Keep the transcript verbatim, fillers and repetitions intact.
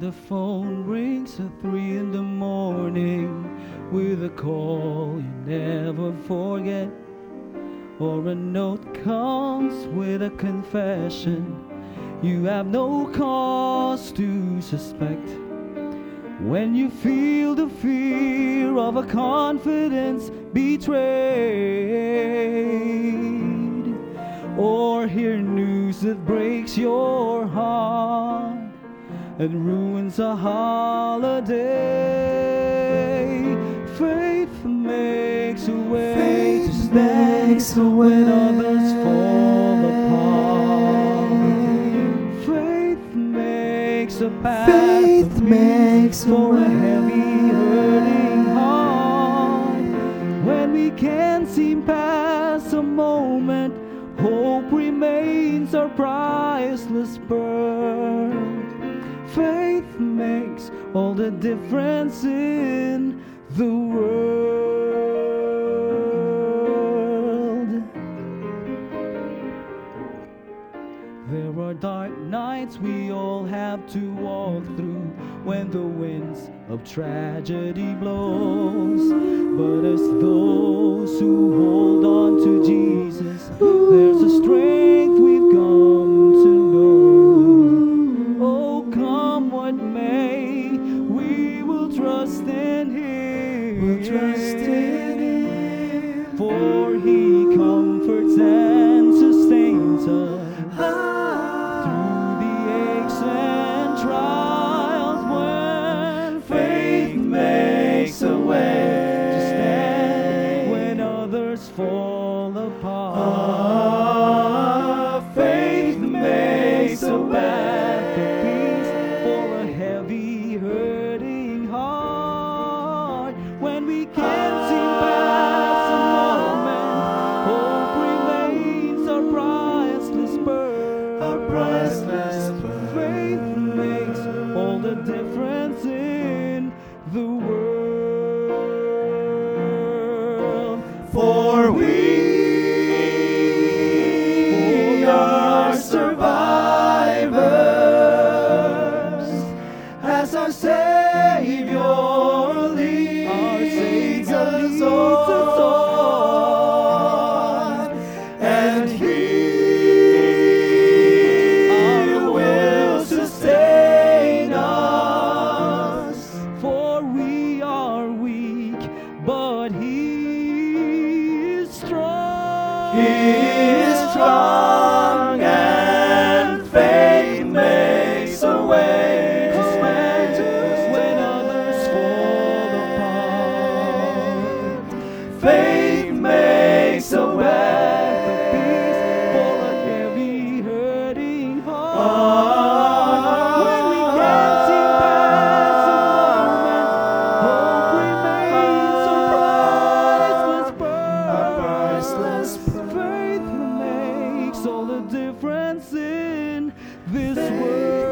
the phone rings at three in the morning with a call you never forget, or a note comes with a confession you have no cause to suspect. When you feel the fear of a confidence betrayed, or hear news that breaks your heart and ruins a holiday, faith makes a way, faith to makes a way when others fall apart. Faith makes a path, faith makes for a heavy hurting heart. When we can't seem past a moment, hope remains our priceless pearl. Faith makes all the difference in the world. There are dark nights we all have to walk through when the winds of tragedy blows. But as those who hold on to Jesus, there's a strength we've come to know. Oh, come what may, we will trust in Him. We'll trust in Him. For He comforts and sustains us through the aches and trials. When faith makes a way to stand when others fall apart. Ah, faith makes a path of peace for a heavy hurting heart. When we can't see past a moment, hope remains our priceless pearl. Our priceless pearl. Faith makes all the difference in the world. For we are survivors as our Savior leads us on, and He will sustain us. For we are weak, but He is strong. He is strong, and faith makes a way to stand when others fall apart. Faith makes a way for a heavy hurting heart. When we can't see past a moment, hope remains our priceless pearl. Our priceless pearl. Faith makes all the difference in this world.